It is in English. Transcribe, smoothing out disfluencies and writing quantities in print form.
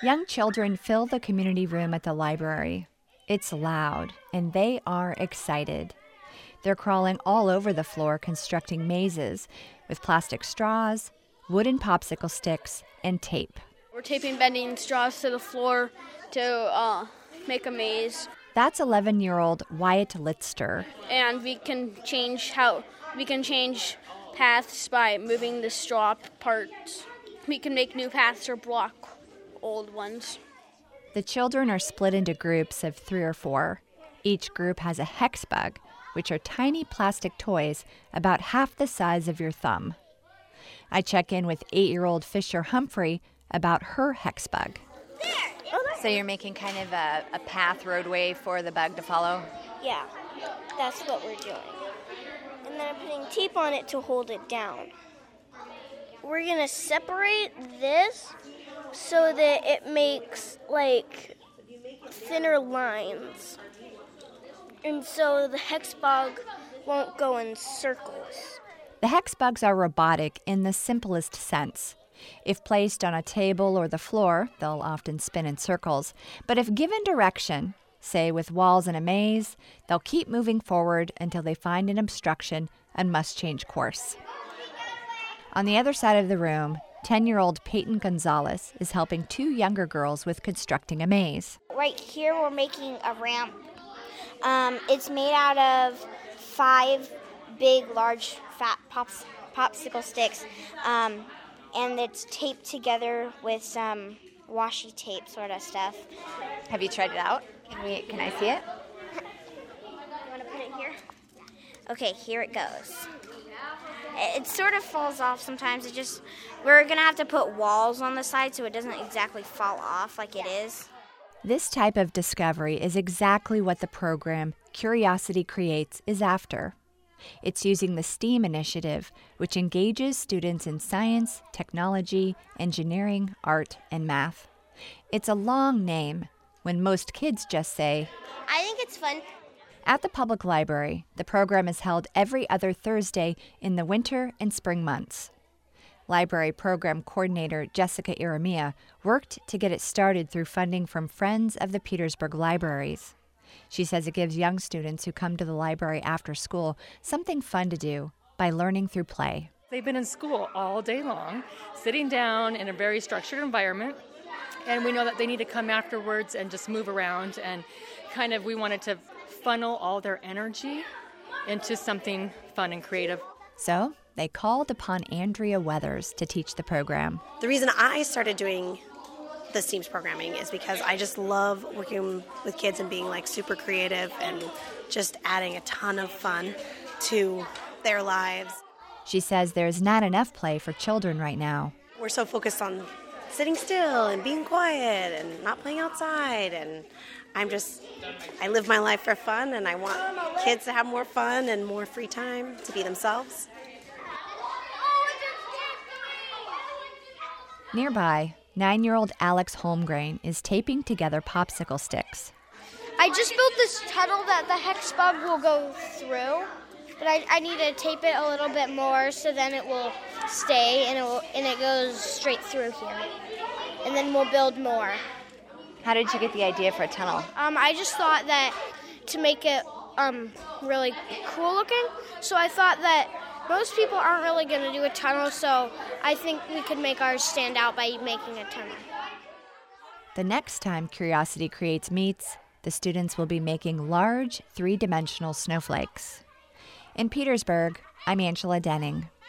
Young children fill the community room at the library. It's loud, and they are excited. They're crawling all over the floor constructing mazes with plastic straws, wooden popsicle sticks, and tape. We're taping bending straws to the floor to make a maze. That's 11-year-old Wyatt Litster. And we can change paths by moving the straw parts. We can make new paths or block old ones. The children are split into groups of 3 or 4. Each group has a hex bug, which are tiny plastic toys about half the size of your thumb. I check in with 8-year-old Fisher Humphrey about her hex bug. So you're making kind of a path roadway for the bug to follow? Yeah, that's what we're doing. And then I'm putting tape on it to hold it down. We're going to separate this so that it makes, like, thinner lines. And so the hex bug won't go in circles. The hex bugs are robotic in the simplest sense. If placed on a table or the floor, they'll often spin in circles. But if given direction, say with walls in a maze, they'll keep moving forward until they find an obstruction and must change course. On the other side of the room, 10-year-old Peyton Gonzalez is helping 2 younger girls with constructing a maze. Right here we're making a ramp. It's made out of 5 big, large, fat popsicle sticks, and it's taped together with some washi tape sort of stuff. Have you tried it out? Can I see it? You want to put it here? Okay, here it goes. It sort of falls off sometimes. We're going to have to put walls on the side so it doesn't exactly fall off like it is. This type of discovery is exactly what the program Curiosity Creates is after. It's using the STEAM initiative, which engages students in science, technology, engineering, art, and math. It's a long name, when most kids just say, I think it's fun. At the public library, the program is held every other Thursday in the winter and spring months. Library program coordinator Jessica Iramia worked to get it started through funding from Friends of the Petersburg Libraries. She says it gives young students who come to the library after school something fun to do by learning through play. They've been in school all day long, sitting down in a very structured environment, and we know that they need to come afterwards and just move around, and we wanted to funnel all their energy into something fun and creative. So they called upon Andrea Weathers to teach the program. The reason I started doing the STEAMS programming is because I just love working with kids and being super creative and just adding a ton of fun to their lives. She says there's not enough play for children right now. We're so focused on sitting still and being quiet and not playing outside, and I live my life for fun, and I want kids to have more fun and more free time to be themselves. Nearby, 9-year-old Alex Holmgrain is taping together popsicle sticks. I just built this tunnel that the hex bug will go through, but I need to tape it a little bit more so then it will stay and it goes straight through here. And then we'll build more. How did you get the idea for a tunnel? I just thought that to make it really cool looking, so I thought that most people aren't really going to do a tunnel, so I think we could make ours stand out by making a tunnel. The next time Curiosity Creates meets, the students will be making large, 3-dimensional snowflakes. In Petersburg, I'm Angela Denning.